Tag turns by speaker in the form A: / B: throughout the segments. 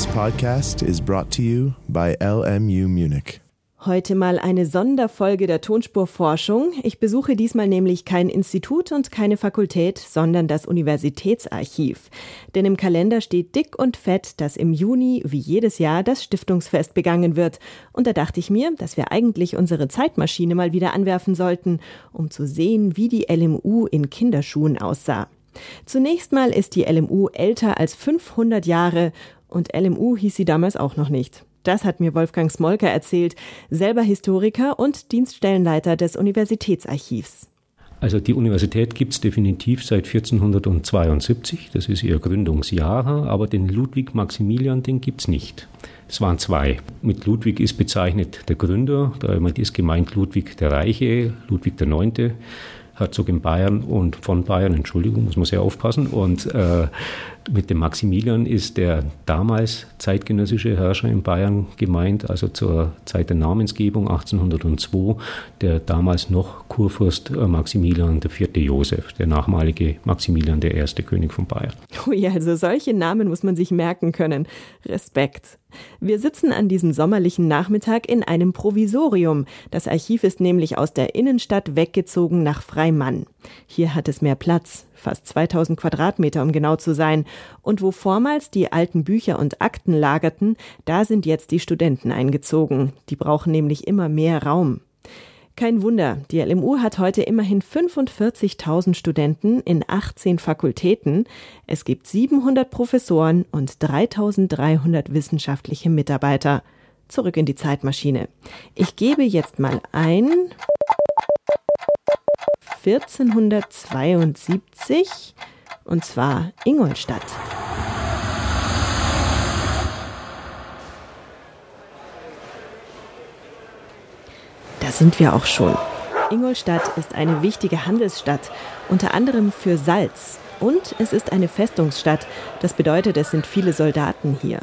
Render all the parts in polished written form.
A: podcast is brought to you by LMU Munich.
B: Heute mal eine Sonderfolge der Tonspurforschung. Ich besuche diesmal nämlich kein Institut und keine Fakultät, sondern das Universitätsarchiv. Denn im Kalender steht dick und fett, dass im Juni, wie jedes Jahr, das Stiftungsfest begangen wird. Und da dachte ich mir, dass wir eigentlich unsere Zeitmaschine mal wieder anwerfen sollten, um zu sehen, wie die LMU in Kinderschuhen aussah. Zunächst mal ist die LMU älter als 500 Jahre und LMU hieß sie damals auch noch nicht. Das hat mir Wolfgang Smolka erzählt, selber Historiker und Dienststellenleiter des Universitätsarchivs.
C: Also die Universität gibt es definitiv seit 1472, das ist ihr Gründungsjahr, aber den Ludwig Maximilian, den gibt es nicht. Es waren zwei. Mit Ludwig ist bezeichnet der Gründer, damit ist gemeint Ludwig der Reiche, Ludwig der Neunte, Herzog in Bayern und von Bayern, Entschuldigung, muss man sehr aufpassen. Und mit dem Maximilian ist der damals zeitgenössische Herrscher in Bayern gemeint, also zur Zeit der Namensgebung 1802, der damals noch Kurfürst Maximilian IV. Joseph, der nachmalige Maximilian I. König von Bayern.
B: Ui, also solche Namen muss man sich merken können. Respekt. Wir sitzen an diesem sommerlichen Nachmittag in einem Provisorium. Das Archiv ist nämlich aus der Innenstadt weggezogen nach Freimann. Hier hat es mehr Platz, fast 2000 Quadratmeter, um genau zu sein. Und wo vormals die alten Bücher und Akten lagerten, da sind jetzt die Studenten eingezogen. Die brauchen nämlich immer mehr Raum. Kein Wunder, die LMU hat heute immerhin 45.000 Studenten in 18 Fakultäten. Es gibt 700 Professoren und 3.300 wissenschaftliche Mitarbeiter. Zurück in die Zeitmaschine. Ich gebe jetzt mal ein 1472, und zwar Ingolstadt. Da sind wir auch schon. Ingolstadt ist eine wichtige Handelsstadt, unter anderem für Salz. Und es ist eine Festungsstadt. Das bedeutet, es sind viele Soldaten hier.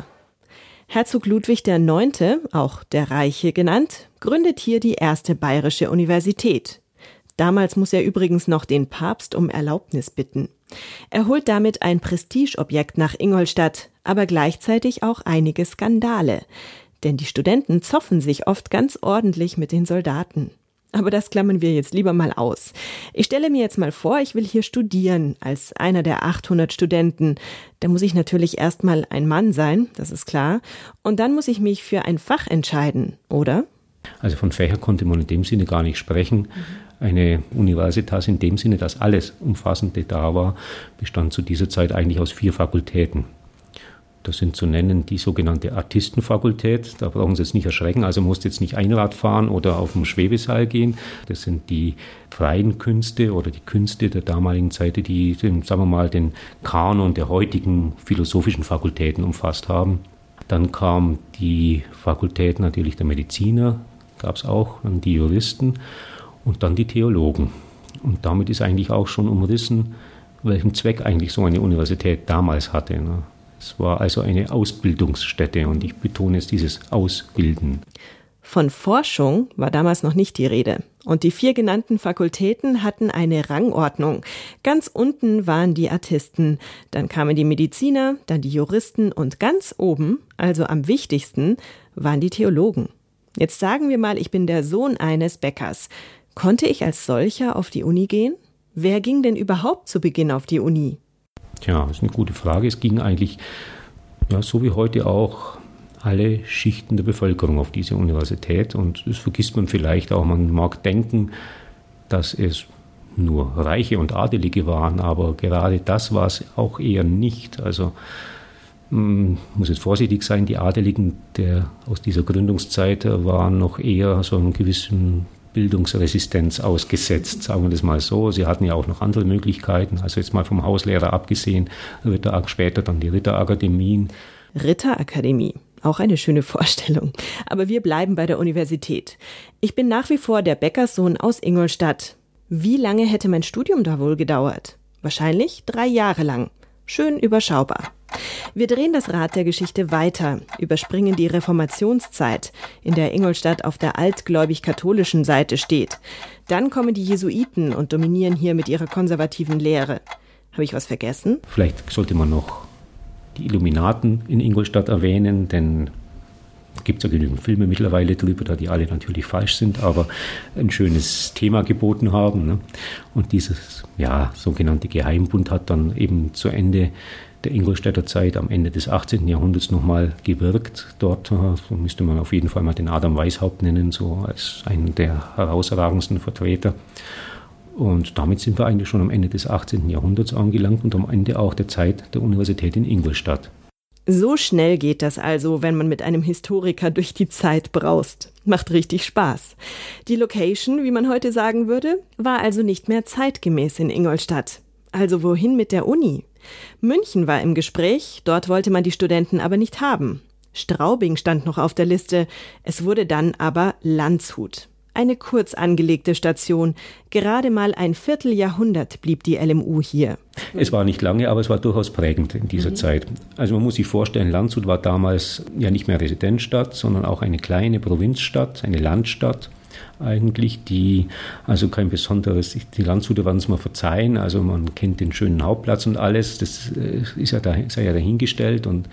B: Herzog Ludwig IX., auch der Reiche genannt, gründet hier die erste bayerische Universität. Damals muss er übrigens noch den Papst um Erlaubnis bitten. Er holt damit ein Prestigeobjekt nach Ingolstadt, aber gleichzeitig auch einige Skandale. Denn die Studenten zoffen sich oft ganz ordentlich mit den Soldaten. Aber das klammern wir jetzt lieber mal aus. Ich stelle mir jetzt mal vor, ich will hier studieren als einer der 800 Studenten. Da muss ich natürlich erstmal ein Mann sein, das ist klar. Und dann muss ich mich für ein Fach entscheiden, oder?
C: Also von Fächer konnte man in dem Sinne gar nicht sprechen. Eine Universitas in dem Sinne, dass alles Umfassende da war, bestand zu dieser Zeit eigentlich aus 4 Fakultäten. Das sind zu nennen die sogenannte Artistenfakultät. Da brauchen Sie jetzt nicht erschrecken, also musst jetzt nicht Einrad fahren oder auf dem Schwebeseil gehen. Das sind die freien Künste oder die Künste der damaligen Zeit, die, sagen wir mal, den Kanon der heutigen philosophischen Fakultäten umfasst haben. Dann kam die Fakultät natürlich der Mediziner, gab es auch, dann die Juristen und dann die Theologen. Und damit ist eigentlich auch schon umrissen, welchen Zweck eigentlich so eine Universität damals hatte. Es war also eine Ausbildungsstätte und ich betone jetzt dieses Ausbilden.
B: Von Forschung war damals noch nicht die Rede. Und die 4 genannten Fakultäten hatten eine Rangordnung. Ganz unten waren die Artisten, dann kamen die Mediziner, dann die Juristen und ganz oben, also am wichtigsten, waren die Theologen. Jetzt sagen wir mal, ich bin der Sohn eines Bäckers. Konnte ich als solcher auf die Uni gehen? Wer ging denn überhaupt zu Beginn auf die Uni?
C: Tja, das ist eine gute Frage. Es ging eigentlich, ja, so wie heute auch, alle Schichten der Bevölkerung auf diese Universität. Und das vergisst man vielleicht auch. Man mag denken, dass es nur Reiche und Adelige waren, aber gerade das war es auch eher nicht. Also muss jetzt vorsichtig sein, die Adeligen aus dieser Gründungszeit waren noch eher so einen gewissen Bildungsresistenz ausgesetzt, sagen wir das mal so. Sie hatten ja auch noch andere Möglichkeiten, also jetzt mal vom Hauslehrer abgesehen, später dann die Ritterakademien.
B: Ritterakademie, auch eine schöne Vorstellung. Aber wir bleiben bei der Universität. Ich bin nach wie vor der Bäckerssohn aus Ingolstadt. Wie lange hätte mein Studium da wohl gedauert? Wahrscheinlich 3 Jahre lang. Schön überschaubar. Wir drehen das Rad der Geschichte weiter, überspringen die Reformationszeit, in der Ingolstadt auf der altgläubig-katholischen Seite steht. Dann kommen die Jesuiten und dominieren hier mit ihrer konservativen Lehre. Habe ich was vergessen?
C: Vielleicht sollte man noch die Illuminaten in Ingolstadt erwähnen, denn es gibt ja genügend Filme mittlerweile drüber, da die alle natürlich falsch sind, aber ein schönes Thema geboten haben. Ne? Und dieses sogenannte Geheimbund hat dann eben zu Ende der Ingolstädter Zeit, am Ende des 18. Jahrhunderts nochmal gewirkt. Dort so müsste man auf jeden Fall mal den Adam Weishaupt nennen, so als einen der herausragendsten Vertreter. Und damit sind wir eigentlich schon am Ende des 18. Jahrhunderts angelangt und am Ende auch der Zeit der Universität in Ingolstadt.
B: So schnell geht das also, wenn man mit einem Historiker durch die Zeit braust. Macht richtig Spaß. Die Location, wie man heute sagen würde, war also nicht mehr zeitgemäß in Ingolstadt. Also wohin mit der Uni? München war im Gespräch, dort wollte man die Studenten aber nicht haben. Straubing stand noch auf der Liste, es wurde dann aber Landshut. Eine kurz angelegte Station. Gerade mal ein Vierteljahrhundert blieb die LMU hier.
C: Es war nicht lange, aber es war durchaus prägend in dieser Zeit. Also man muss sich vorstellen, Landshut war damals ja nicht mehr Residenzstadt, sondern auch eine kleine Provinzstadt, eine Landstadt eigentlich, die also kein besonderes, die Landshuter werden es mal verzeihen, also man kennt den schönen Hauptplatz und alles, das sei ja dahingestellt und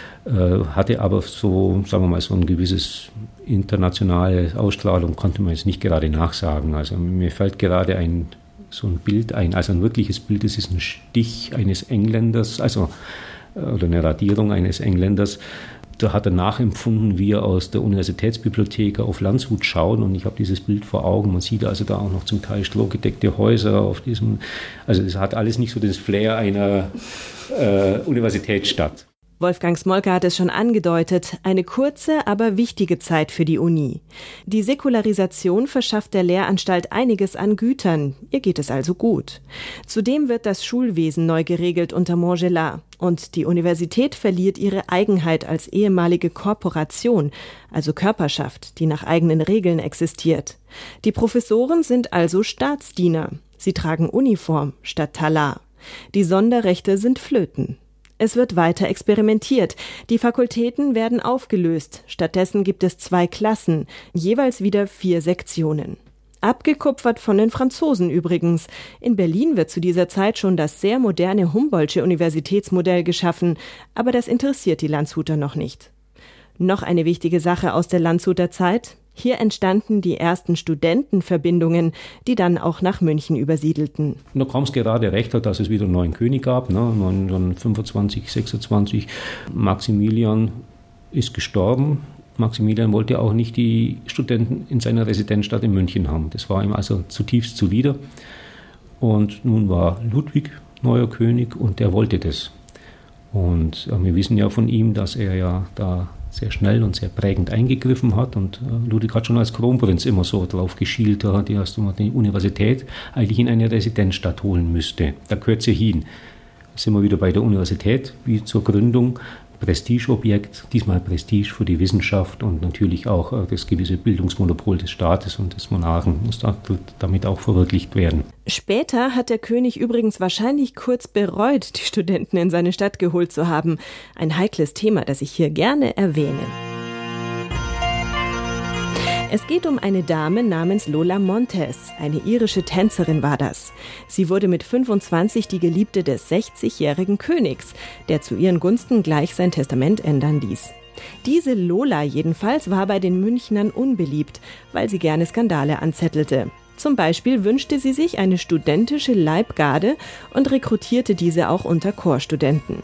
C: hatte aber so, sagen wir mal, so ein gewisses internationale Ausstrahlung, konnte man jetzt nicht gerade nachsagen. Also mir fällt gerade so ein Bild ein, also ein wirkliches Bild, das ist ein Stich eines Engländers, oder eine Radierung eines Engländers. Da hat er nachempfunden, wie er aus der Universitätsbibliothek auf Landshut schaut und ich habe dieses Bild vor Augen. Man sieht also da auch noch zum Teil strohgedeckte Häuser auf diesem, also es hat alles nicht so das Flair einer Universitätsstadt.
B: Wolfgang Smolka hat es schon angedeutet, eine kurze, aber wichtige Zeit für die Uni. Die Säkularisation verschafft der Lehranstalt einiges an Gütern, ihr geht es also gut. Zudem wird das Schulwesen neu geregelt unter Montgelas und die Universität verliert ihre Eigenheit als ehemalige Korporation, also Körperschaft, die nach eigenen Regeln existiert. Die Professoren sind also Staatsdiener, sie tragen Uniform statt Talar. Die Sonderrechte sind Flöten. Es wird weiter experimentiert. Die Fakultäten werden aufgelöst. Stattdessen gibt es 2 Klassen, jeweils wieder 4 Sektionen. Abgekupfert von den Franzosen übrigens. In Berlin wird zu dieser Zeit schon das sehr moderne Humboldtsche Universitätsmodell geschaffen, aber das interessiert die Landshuter noch nicht. Noch eine wichtige Sache aus der Landshuter Zeit. Hier entstanden die ersten Studentenverbindungen, die dann auch nach München übersiedelten.
C: Da kam es gerade recht, dass es wieder einen neuen König gab, 1925, 26. Maximilian ist gestorben. Maximilian wollte auch nicht die Studenten in seiner Residenzstadt in München haben. Das war ihm also zutiefst zuwider. Und nun war Ludwig neuer König und der wollte das. Und wir wissen ja von ihm, dass er ja da sehr schnell und sehr prägend eingegriffen hat und Ludwig hat schon als Kronprinz immer so drauf geschielt, dass man die Universität eigentlich in eine Residenzstadt holen müsste. Da gehört sie hin. Da sind wir wieder bei der Universität, wie zur Gründung. Prestigeobjekt, diesmal Prestige für die Wissenschaft und natürlich auch das gewisse Bildungsmonopol des Staates und des Monarchen muss damit auch verwirklicht werden.
B: Später hat der König übrigens wahrscheinlich kurz bereut, die Studenten in seine Stadt geholt zu haben. Ein heikles Thema, das ich hier gerne erwähne. Es geht um eine Dame namens Lola Montez, eine irische Tänzerin war das. Sie wurde mit 25 die Geliebte des 60-jährigen Königs, der zu ihren Gunsten gleich sein Testament ändern ließ. Diese Lola jedenfalls war bei den Münchnern unbeliebt, weil sie gerne Skandale anzettelte. Zum Beispiel wünschte sie sich eine studentische Leibgarde und rekrutierte diese auch unter Chorstudenten.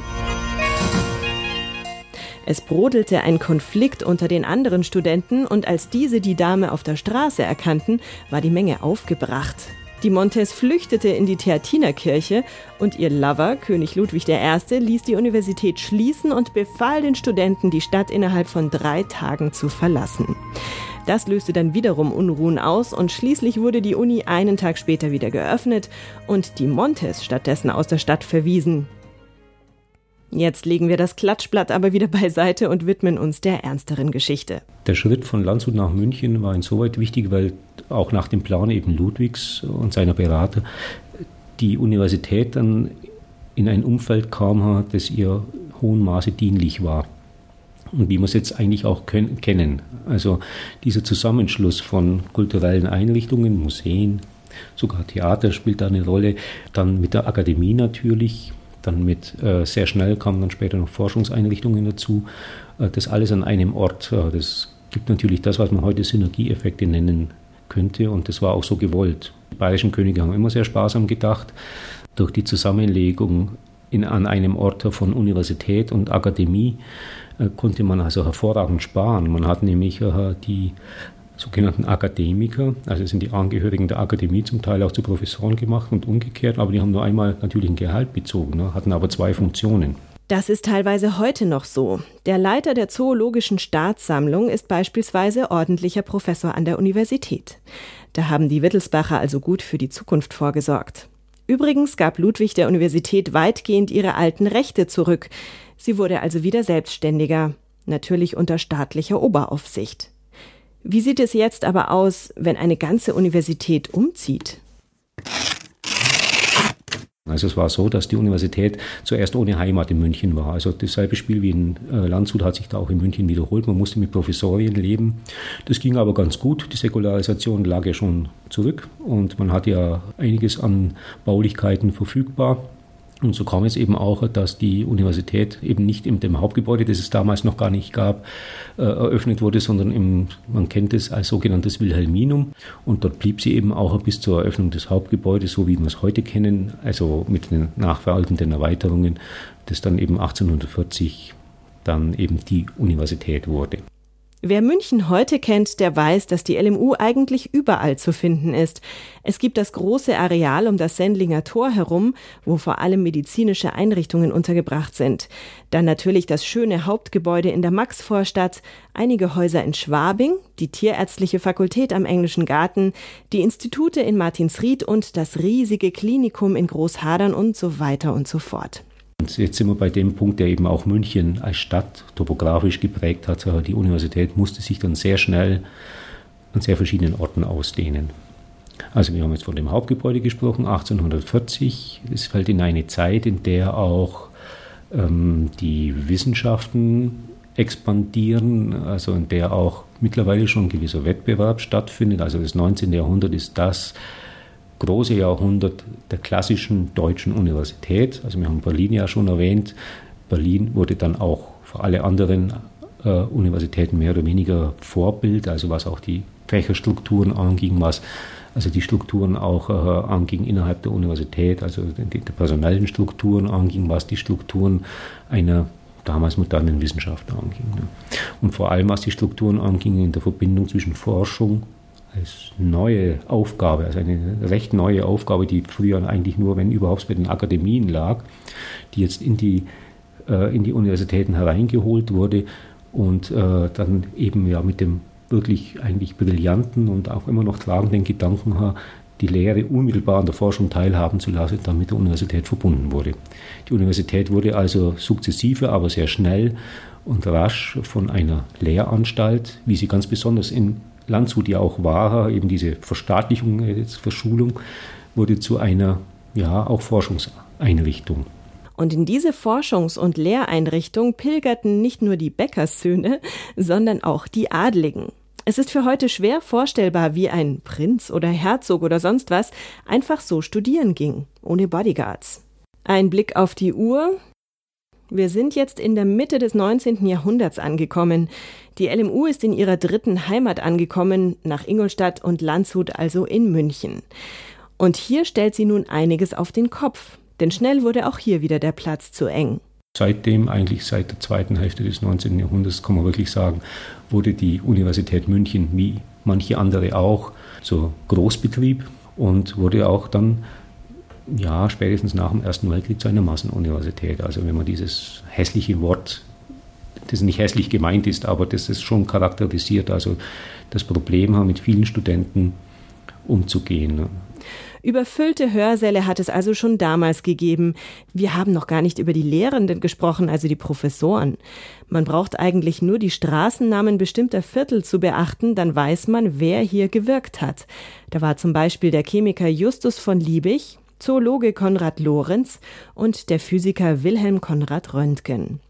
B: Es brodelte ein Konflikt unter den anderen Studenten und als diese die Dame auf der Straße erkannten, war die Menge aufgebracht. Die Montez flüchtete in die Theatinerkirche und ihr Lover, König Ludwig I., ließ die Universität schließen und befahl den Studenten, die Stadt innerhalb von 3 Tagen zu verlassen. Das löste dann wiederum Unruhen aus und schließlich wurde die Uni einen Tag später wieder geöffnet und die Montez stattdessen aus der Stadt verwiesen. Jetzt legen wir das Klatschblatt aber wieder beiseite und widmen uns der ernsteren Geschichte.
C: Der Schritt von Landshut nach München war insoweit wichtig, weil auch nach dem Plan eben Ludwigs und seiner Berater die Universität dann in ein Umfeld kam, das ihr hohem Maße dienlich war. Und wie wir es jetzt eigentlich auch kennen. Also dieser Zusammenschluss von kulturellen Einrichtungen, Museen, sogar Theater spielt da eine Rolle, dann mit der Akademie natürlich, Sehr schnell kamen dann später noch Forschungseinrichtungen dazu. Das alles an einem Ort. Das gibt natürlich das, was man heute Synergieeffekte nennen könnte, und das war auch so gewollt. Die bayerischen Könige haben immer sehr sparsam gedacht. Durch die Zusammenlegung an einem Ort von Universität und Akademie konnte man also hervorragend sparen. Man hat nämlich die sogenannten Akademiker, also sind die Angehörigen der Akademie zum Teil auch zu Professoren gemacht und umgekehrt, aber die haben nur einmal natürlich ein Gehalt bezogen, hatten aber 2 Funktionen.
B: Das ist teilweise heute noch so. Der Leiter der Zoologischen Staatssammlung ist beispielsweise ordentlicher Professor an der Universität. Da haben die Wittelsbacher also gut für die Zukunft vorgesorgt. Übrigens gab Ludwig der Universität weitgehend ihre alten Rechte zurück. Sie wurde also wieder selbstständiger, natürlich unter staatlicher Oberaufsicht. Wie sieht es jetzt aber aus, wenn eine ganze Universität umzieht?
C: Also es war so, dass die Universität zuerst ohne Heimat in München war. Also dasselbe Spiel wie in Landshut hat sich da auch in München wiederholt. Man musste mit Professorien leben. Das ging aber ganz gut. Die Säkularisation lag ja schon zurück und man hatte ja einiges an Baulichkeiten verfügbar. Und so kam es eben auch, dass die Universität eben nicht in dem Hauptgebäude, das es damals noch gar nicht gab, eröffnet wurde, sondern man kennt es als sogenanntes Wilhelminum. Und dort blieb sie eben auch bis zur Eröffnung des Hauptgebäudes, so wie wir es heute kennen, also mit den nachfolgenden Erweiterungen, das dann eben 1840 dann eben die Universität wurde.
B: Wer München heute kennt, der weiß, dass die LMU eigentlich überall zu finden ist. Es gibt das große Areal um das Sendlinger Tor herum, wo vor allem medizinische Einrichtungen untergebracht sind. Dann natürlich das schöne Hauptgebäude in der Maxvorstadt, einige Häuser in Schwabing, die Tierärztliche Fakultät am Englischen Garten, die Institute in Martinsried und das riesige Klinikum in Großhadern und so weiter und so fort.
C: Und jetzt sind wir bei dem Punkt, der eben auch München als Stadt topografisch geprägt hat. Die Universität musste sich dann sehr schnell an sehr verschiedenen Orten ausdehnen. Also wir haben jetzt von dem Hauptgebäude gesprochen, 1840. Es fällt in eine Zeit, in der auch die Wissenschaften expandieren, also in der auch mittlerweile schon ein gewisser Wettbewerb stattfindet. Also das 19. Jahrhundert ist das große Jahrhundert der klassischen deutschen Universität. Also wir haben Berlin ja schon erwähnt. Berlin wurde dann auch für alle anderen Universitäten mehr oder weniger Vorbild, also was auch die Fächerstrukturen anging, was also die Strukturen auch anging innerhalb der Universität, also die personellen Strukturen anging, was die Strukturen einer damals modernen Wissenschaft anging. Und vor allem, was die Strukturen anging in der Verbindung zwischen Forschung als neue Aufgabe, also eine recht neue Aufgabe, die früher eigentlich nur, wenn überhaupt, bei den Akademien lag, die jetzt in die Universitäten hereingeholt wurde und dann eben ja mit dem wirklich eigentlich brillanten und auch immer noch tragenden Gedanken, die Lehre unmittelbar an der Forschung teilhaben zu lassen, dann mit der Universität verbunden wurde. Die Universität wurde also sukzessive, aber sehr schnell und rasch von einer Lehranstalt, wie sie ganz besonders in Landshut ja auch war, eben diese Verstaatlichung, Verschulung, wurde zu einer, ja, auch Forschungseinrichtung.
B: Und in diese Forschungs- und Lehreinrichtung pilgerten nicht nur die Bäckerssöhne, sondern auch die Adligen. Es ist für heute schwer vorstellbar, wie ein Prinz oder Herzog oder sonst was einfach so studieren ging, ohne Bodyguards. Ein Blick auf die Uhr. Wir sind jetzt in der Mitte des 19. Jahrhunderts angekommen. Die LMU ist in ihrer 3. Heimat angekommen, nach Ingolstadt und Landshut, also in München. Und hier stellt sie nun einiges auf den Kopf, denn schnell wurde auch hier wieder der Platz zu eng.
C: Seitdem, eigentlich seit der zweiten Hälfte des 19. Jahrhunderts, kann man wirklich sagen, wurde die Universität München, wie manche andere auch, zur Großbetrieb und wurde auch dann spätestens nach dem Ersten Weltkrieg zu einer Massenuniversität. Also wenn man dieses hässliche Wort, das nicht hässlich gemeint ist, aber das ist schon charakterisiert, also das Problem haben, mit vielen Studenten umzugehen.
B: Überfüllte Hörsäle hat es also schon damals gegeben. Wir haben noch gar nicht über die Lehrenden gesprochen, also die Professoren. Man braucht eigentlich nur die Straßennamen bestimmter Viertel zu beachten, dann weiß man, wer hier gewirkt hat. Da war zum Beispiel der Chemiker Justus von Liebig, Zoologe Konrad Lorenz und der Physiker Wilhelm Konrad Röntgen.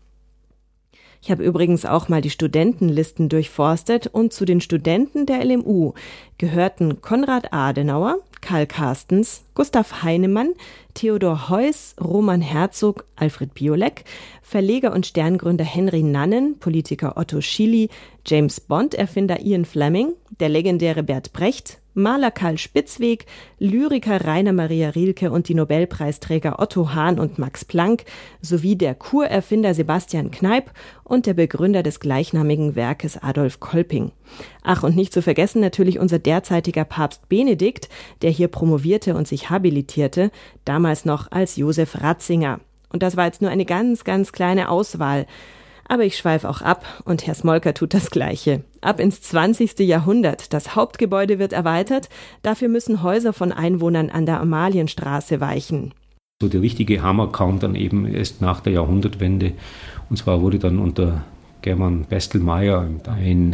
B: Ich habe übrigens auch mal die Studentenlisten durchforstet und zu den Studenten der LMU gehörten Konrad Adenauer, Karl Carstens, Gustav Heinemann, Theodor Heuss, Roman Herzog, Alfred Biolek, Verleger und Sterngründer Henry Nannen, Politiker Otto Schily, James Bond-Erfinder Ian Fleming, der legendäre Bert Brecht, Maler Karl Spitzweg, Lyriker Rainer Maria Rilke und die Nobelpreisträger Otto Hahn und Max Planck sowie der Kurerfinder Sebastian Kneipp und der Begründer des gleichnamigen Werkes Adolf Kolping. Ach, und nicht zu vergessen natürlich unser derzeitiger Papst Benedikt, der hier promovierte und sich habilitierte, damals noch als Josef Ratzinger. Und das war jetzt nur eine ganz, ganz kleine Auswahl. Aber ich schweife auch ab und Herr Smolka tut das Gleiche. Ab ins 20. Jahrhundert. Das Hauptgebäude wird erweitert. Dafür müssen Häuser von Einwohnern an der Amalienstraße weichen.
C: So der richtige Hammer kam dann eben erst nach der Jahrhundertwende. Und zwar wurde dann unter German Bestelmeier, ein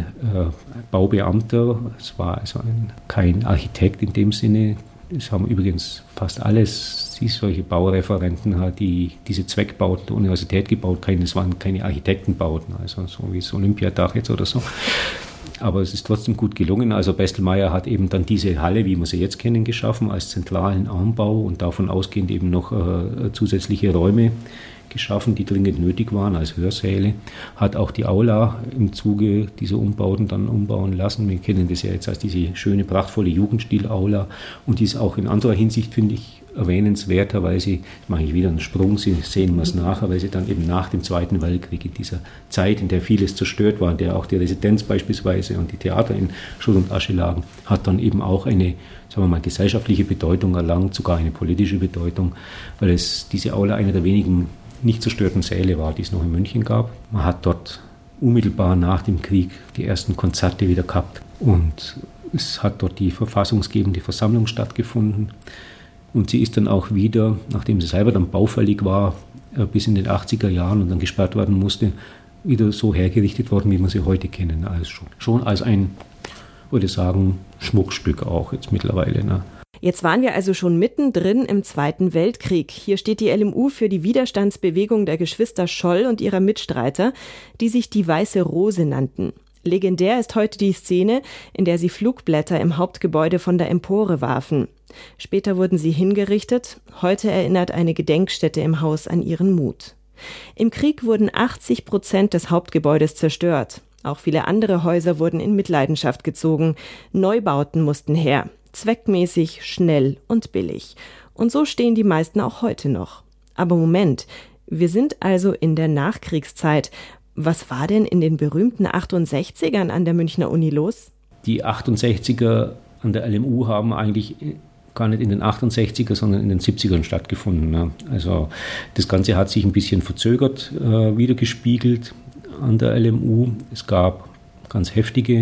C: Baubeamter, es war also kein Architekt in dem Sinne. Es haben übrigens fast alles solche Baureferenten, die diese Zweckbauten der Universität gebaut haben. Es waren keine Architektenbauten, also so wie das Olympiadach jetzt oder so. Aber es ist trotzdem gut gelungen. Also Bestelmeier hat eben dann diese Halle, wie wir sie jetzt kennen, geschaffen als zentralen Armbau und davon ausgehend eben noch zusätzliche Räume geschaffen, die dringend nötig waren als Hörsäle, hat auch die Aula im Zuge dieser Umbauten dann umbauen lassen. Wir kennen das ja jetzt als diese schöne, prachtvolle Jugendstil-Aula und die ist auch in anderer Hinsicht, finde ich, erwähnenswerter, weil sie, mache ich wieder einen Sprung, Sie sehen was nachher, weil sie dann eben nach dem Zweiten Weltkrieg in dieser Zeit, in der vieles zerstört war, in der auch die Residenz beispielsweise und die Theater in Schutt und Asche lagen, hat dann eben auch eine, sagen wir mal, gesellschaftliche Bedeutung erlangt, sogar eine politische Bedeutung, weil es diese Aula einer der wenigen nicht zerstörten Säle war, die es noch in München gab. Man hat dort unmittelbar nach dem Krieg die ersten Konzerte wieder gehabt und es hat dort die verfassungsgebende Versammlung stattgefunden. Und sie ist dann auch wieder, nachdem sie selber dann baufällig war, bis in den 80er Jahren und dann gesperrt werden musste, wieder so hergerichtet worden, wie wir sie heute kennen. Also schon als ein, würde ich sagen, Schmuckstück auch jetzt mittlerweile. Ne?
B: Jetzt waren wir also schon mittendrin im Zweiten Weltkrieg. Hier steht die LMU für die Widerstandsbewegung der Geschwister Scholl und ihrer Mitstreiter, die sich die Weiße Rose nannten. Legendär ist heute die Szene, in der sie Flugblätter im Hauptgebäude von der Empore warfen. Später wurden sie hingerichtet, heute erinnert eine Gedenkstätte im Haus an ihren Mut. Im Krieg wurden 80% des Hauptgebäudes zerstört. Auch viele andere Häuser wurden in Mitleidenschaft gezogen. Neubauten mussten her. Zweckmäßig, schnell und billig. Und so stehen die meisten auch heute noch. Aber Moment, wir sind also in der Nachkriegszeit. Was war denn in den berühmten 68ern an der Münchner Uni los?
C: Die 68er an der LMU haben eigentlich gar nicht in den 68er, sondern in den 70ern stattgefunden. Ne? Also das Ganze hat sich ein bisschen verzögert wiedergespiegelt an der LMU. Es gab ganz heftige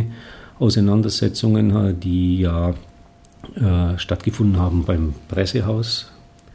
C: Auseinandersetzungen, die ja stattgefunden haben beim Pressehaus.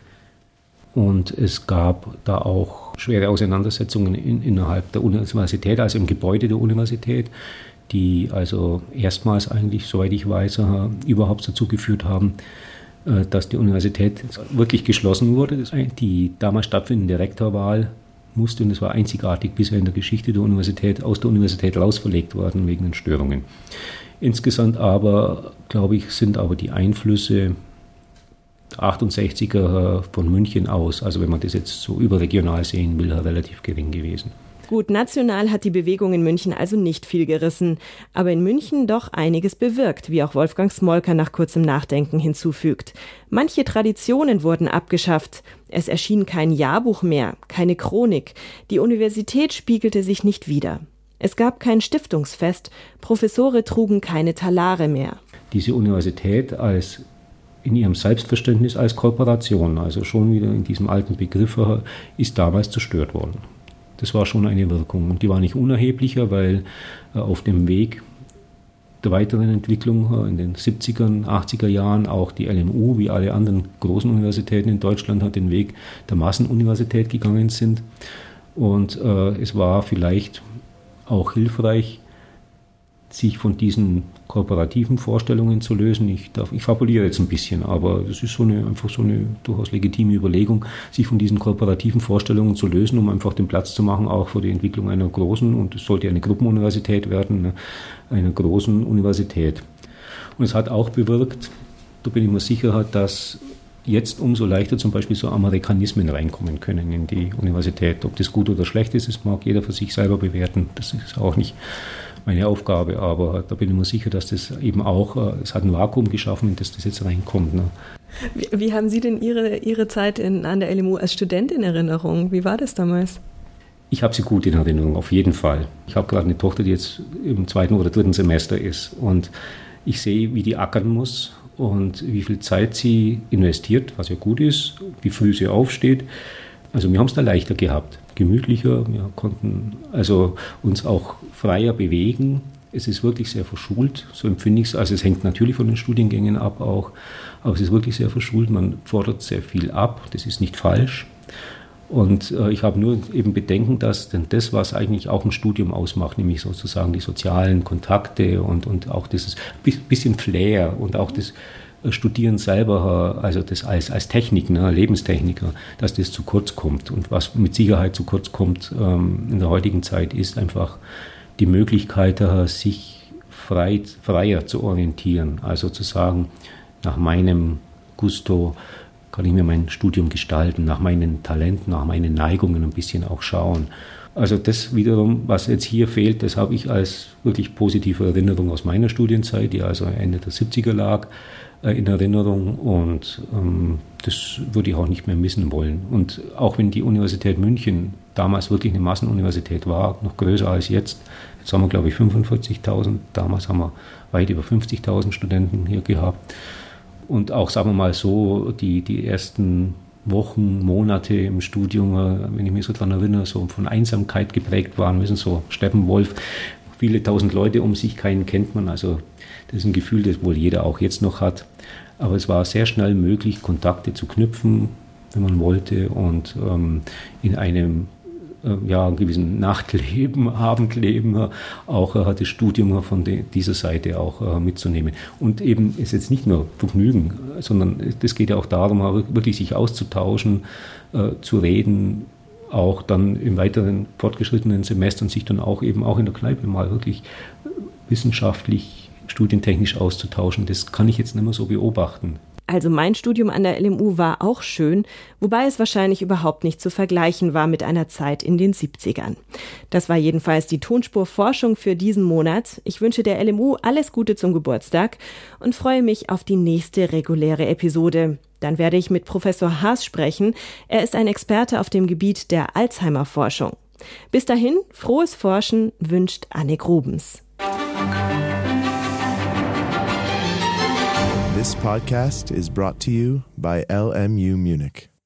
C: Und es gab da auch schwere Auseinandersetzungen innerhalb der Universität, also im Gebäude der Universität, die also erstmals eigentlich, soweit ich weiß, überhaupt dazu geführt haben, dass die Universität wirklich geschlossen wurde. Die damals stattfindende Rektorwahl musste, und es war einzigartig bisher in der Geschichte der Universität, aus der Universität rausverlegt worden wegen den Störungen. Insgesamt aber, glaube ich, sind aber die Einflüsse der 68er von München aus, also wenn man das jetzt so überregional sehen will, relativ gering gewesen.
B: Gut, national hat die Bewegung in München also nicht viel gerissen, aber in München doch einiges bewirkt, wie auch Wolfgang Smolka nach kurzem Nachdenken hinzufügt. Manche Traditionen wurden abgeschafft. Es erschien kein Jahrbuch mehr, keine Chronik. Die Universität spiegelte sich nicht wider. Es gab kein Stiftungsfest, Professore trugen keine Talare mehr.
C: Diese Universität in ihrem Selbstverständnis als Korporation, also schon wieder in diesem alten Begriff, ist damals zerstört worden. Das war schon eine Wirkung und die war nicht unerheblicher, weil auf dem Weg der weiteren Entwicklung in den 70er, 80er Jahren auch die LMU, wie alle anderen großen Universitäten in Deutschland, hat den Weg der Massenuniversität gegangen sind. Und es war vielleicht auch hilfreich, sich von diesen kooperativen Vorstellungen zu lösen. Ich fabuliere jetzt ein bisschen, aber das ist einfach so eine durchaus legitime Überlegung, sich von diesen kooperativen Vorstellungen zu lösen, um einfach den Platz zu machen, auch für die Entwicklung einer großen, und es sollte eine Gruppenuniversität werden, einer großen Universität. Und es hat auch bewirkt, da bin ich mir sicher, dass jetzt umso leichter zum Beispiel so Amerikanismen reinkommen können in die Universität. Ob das gut oder schlecht ist, das mag jeder für sich selber bewerten. Das ist auch nicht meine Aufgabe, aber da bin ich mir sicher, dass das eben auch, es hat ein Vakuum geschaffen, in das jetzt reinkommt. Ne?
B: Wie haben Sie denn Ihre Zeit an der LMU als Student in Erinnerung? Wie war das damals?
C: Ich habe sie gut in Erinnerung, auf jeden Fall. Ich habe gerade eine Tochter, die jetzt im 2. oder 3. Semester ist und ich sehe, wie die ackern muss und wie viel Zeit sie investiert, was ja gut ist, wie früh sie aufsteht. Also wir haben es da leichter gehabt, gemütlicher, wir konnten also uns auch freier bewegen. Es ist wirklich sehr verschult, so empfinde ich es. Also es hängt natürlich von den Studiengängen ab auch, aber es ist wirklich sehr verschult. Man fordert sehr viel ab, das ist nicht falsch. Und ich habe nur eben Bedenken, dass denn das, was eigentlich auch ein Studium ausmacht, nämlich sozusagen die sozialen Kontakte und auch dieses bisschen Flair und auch das Studieren selber, also das als Technik, ne, Lebenstechniker, dass das zu kurz kommt. Und was mit Sicherheit zu kurz kommt in der heutigen Zeit, ist einfach die Möglichkeit, sich freier zu orientieren. Also zu sagen, nach meinem Gusto kann ich mir mein Studium gestalten, nach meinen Talenten, nach meinen Neigungen ein bisschen auch schauen. Also das wiederum, was jetzt hier fehlt, das habe ich als wirklich positive Erinnerung aus meiner Studienzeit, die also Ende der 70er lag, in Erinnerung und das würde ich auch nicht mehr missen wollen. Und auch wenn die Universität München damals wirklich eine Massenuniversität war, noch größer als jetzt haben wir glaube ich 45.000, damals haben wir weit über 50.000 Studenten hier gehabt. Und auch, sagen wir mal so, die ersten Wochen, Monate im Studium, wenn ich mich so daran erinnere, so von Einsamkeit geprägt waren, wir sind so Steppenwolf, viele tausend Leute um sich, keinen kennt man, also das ist ein Gefühl, das wohl jeder auch jetzt noch hat. Aber es war sehr schnell möglich, Kontakte zu knüpfen, wenn man wollte, und in einem gewissen Nachtleben, Abendleben auch das Studium von dieser Seite auch mitzunehmen. Und eben ist jetzt nicht nur Vergnügen, sondern es geht ja auch darum, wirklich sich auszutauschen, zu reden, auch dann im weiteren fortgeschrittenen Semester und sich dann auch eben auch in der Kneipe mal wirklich wissenschaftlich, studientechnisch auszutauschen. Das kann ich jetzt nicht mehr so beobachten.
B: Also mein Studium an der LMU war auch schön, wobei es wahrscheinlich überhaupt nicht zu vergleichen war mit einer Zeit in den 70ern. Das war jedenfalls die Tonspur-Forschung für diesen Monat. Ich wünsche der LMU alles Gute zum Geburtstag und freue mich auf die nächste reguläre Episode. Dann werde ich mit Professor Haas sprechen. Er ist ein Experte auf dem Gebiet der Alzheimer-Forschung. Bis dahin, frohes Forschen wünscht Annik Rubens.
A: This podcast is brought to you by LMU Munich.